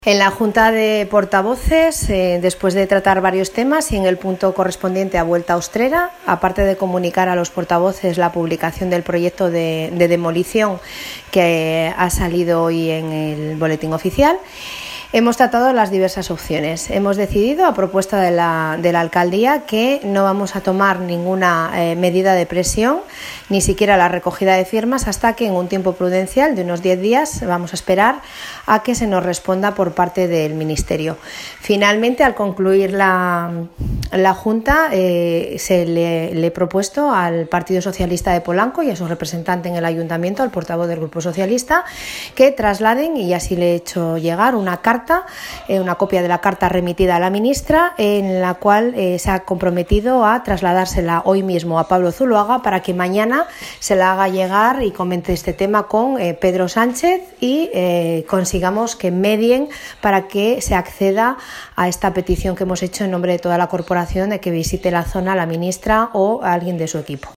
En la Junta de Portavoces, después de tratar varios temas y en el punto correspondiente a Vuelta Austrera, aparte de comunicar a los portavoces la publicación del proyecto de demolición que ha salido hoy en el Boletín Oficial, hemos tratado las diversas opciones. Hemos decidido, a propuesta de la alcaldía, que no vamos a tomar ninguna medida de presión, ni siquiera la recogida de firmas, hasta que en un tiempo prudencial de unos 10 días vamos a esperar a que se nos responda por parte del Ministerio. Finalmente, al concluir la Junta, le he propuesto al Partido Socialista de Polanco y a su representante en el Ayuntamiento, al portavoz del Grupo Socialista, que trasladen, y así le he hecho llegar una copia de la carta remitida a la ministra, en la cual se ha comprometido a trasladársela hoy mismo a Pablo Zuloaga para que mañana se la haga llegar y comente este tema con Pedro Sánchez y consigamos que medien para que se acceda a esta petición que hemos hecho en nombre de toda la corporación de que visite la zona la ministra o alguien de su equipo.